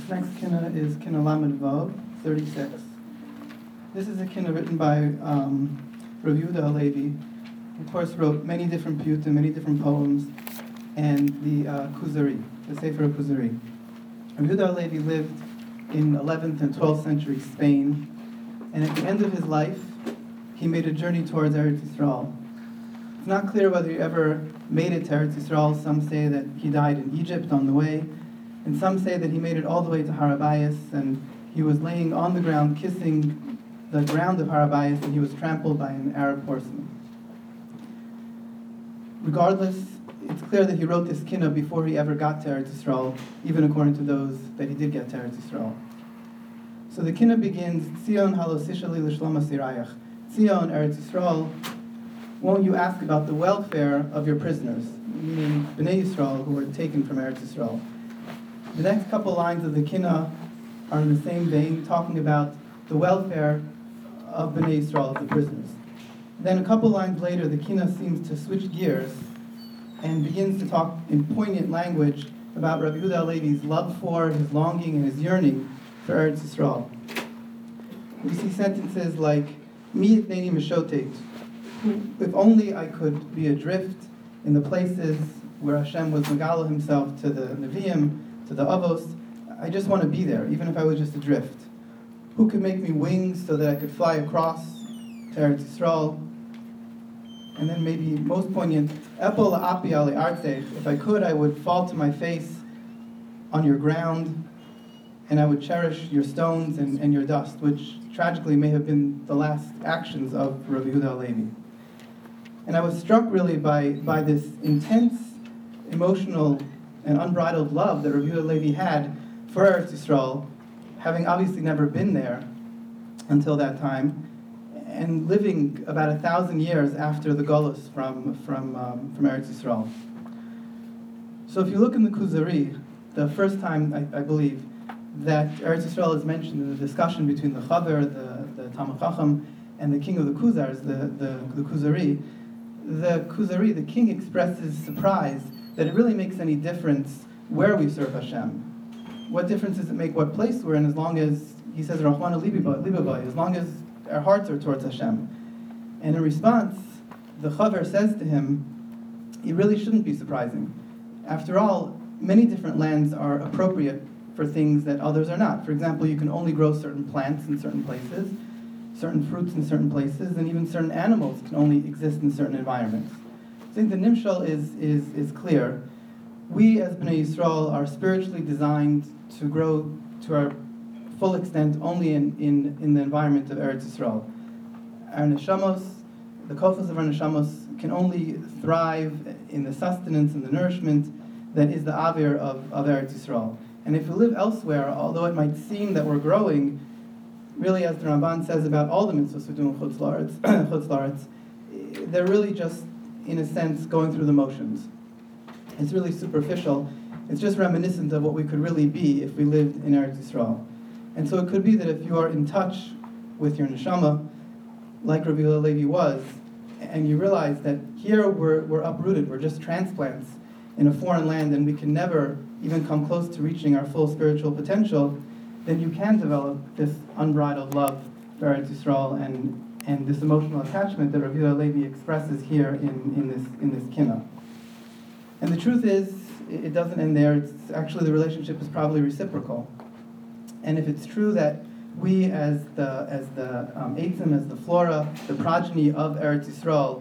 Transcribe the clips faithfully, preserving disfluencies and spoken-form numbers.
Next kinna is kinna Lamed Vav, thirty-six. This is a kinna written by um, Rav Yehuda Halevi. He, of course, wrote many different piyutim, many different poems, and the uh, Kuzari, the Sefer Kuzari. Rav Yehuda Halevi lived in eleventh and twelfth century Spain, and at the end of his life, he made a journey towards Eretz Yisrael. It's not clear whether he ever made it to Eretz Yisrael. Some say that he died in Egypt on the way, and some say that he made it all the way to Har Habayis, and he was laying on the ground, kissing the ground of Har Habayis, and he was trampled by an Arab horseman. Regardless, it's clear that he wrote this kinna before he ever got to Eretz Yisrael, even according to those that he did get to Eretz Yisrael. So the kinna begins, Tzion halosishali l'shlom asirayach. Tzion, Eretz Yisrael, won't you ask about the welfare of your prisoners, meaning Bnei Yisrael, who were taken from Eretz Yisrael. The next couple lines of the kinna are in the same vein, talking about the welfare of Bnei Yisrael, of the prisoners. Then a couple lines later, the kinna seems to switch gears and begins to talk in poignant language about Rabbi Yehuda Halevi's love for, his longing, and his yearning for Eretz Yisrael. We see sentences like, Mi itneni mishotet, if only I could be adrift in the places where Hashem was megala himself to the Nevi'im, to the Avos. I just want to be there, even if I was just adrift. Who could make me wings so that I could fly across to Eretz Yisrael? And then maybe most poignant, Epol la'api ali artech, if I could, I would fall to my face on your ground, and I would cherish your stones and, and your dust, which tragically may have been the last actions of Rabbi Yehuda Halevi. And I was struck really by, by this intense, emotional, and unbridled love that Rabbi Yehuda Halevi had for Eretz Yisrael, having obviously never been there until that time, and living about a thousand years after the Golus from, from, um, from Eretz Yisrael. So if you look in the Kuzari, the first time, I, I believe, that Eretz Yisrael is mentioned in the discussion between the Chaver, the, the Talmid Chacham, and the king of the Kuzars, the, the, the Kuzari, the Kuzari, the king, expresses surprise that it really makes any difference where we serve Hashem. What difference does it make what place we're in, as long as, he says, Rahmana Libabai, as long as our hearts are towards Hashem. And in response, the Chaver says to him, it really shouldn't be surprising. After all, many different lands are appropriate for things that others are not. For example, you can only grow certain plants in certain places, certain fruits in certain places, and even certain animals can only exist in certain environments. I think the Nimshal is, is, is clear. We as Bnei Yisrael are spiritually designed to grow to our full extent only in, in, in the environment of Eretz Yisrael. Our neshamos, the kofos of our neshamos, can only thrive in the sustenance and the nourishment that is the avir of, of Eretz Yisrael. And if we live elsewhere, although it might seem that we're growing, really, as the Ramban says about all the mitzvahs we do in Chutz La'aretz, they're really just, in a sense, going through the motions. It's really superficial. It's just reminiscent of what we could really be if we lived in Eretz Yisrael. And so it could be that if you are in touch with your neshama, like Rabbi Yehuda Halevi was, and you realize that here we're, we're uprooted, we're just transplants in a foreign land, and we can never even come close to reaching our full spiritual potential, then you can develop this unbridled love for Eretz Yisrael and, and this emotional attachment that Rabbi Yehuda Halevi expresses here in, in this in this kinna. And the truth is, it doesn't end there. It's actually, the relationship is probably reciprocal. And if it's true that we, as the as the um, Eitzim, as the flora, the progeny of Eretz Yisrael,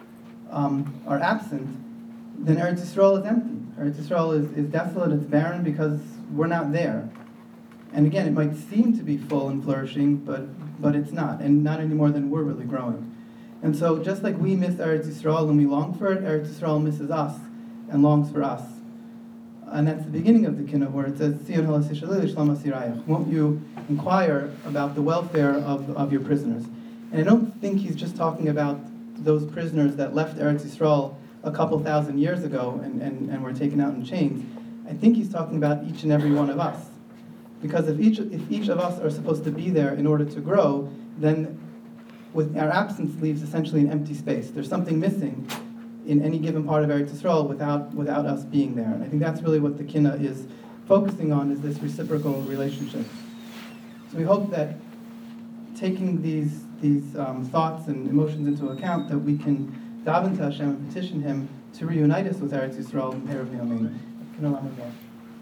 um, are absent, then Eretz Yisrael is empty. Eretz Yisrael is, is desolate, it's barren, because we're not there. And again, it might seem to be full and flourishing, but but it's not, and not any more than we're really growing. And so just like we miss Eretz Yisrael and we long for it, Eretz Yisrael misses us and longs for us. And that's the beginning of the kinna, where it says, Tzion halosishali l'shlom asirayach. Won't you inquire about the welfare of, of your prisoners? And I don't think he's just talking about those prisoners that left Eretz Yisrael a couple thousand years ago and, and, and were taken out in chains. I think he's talking about each and every one of us. Because if each if each of us are supposed to be there in order to grow, then with our absence leaves essentially an empty space. There's something missing in any given part of Eretz Yisrael without without us being there. And I think that's really what the kinna is focusing on is this reciprocal relationship. So we hope that taking these these um, thoughts and emotions into account, that we can daven to Hashem and petition Him to reunite us with Eretz Yisrael and Erev Yameinu.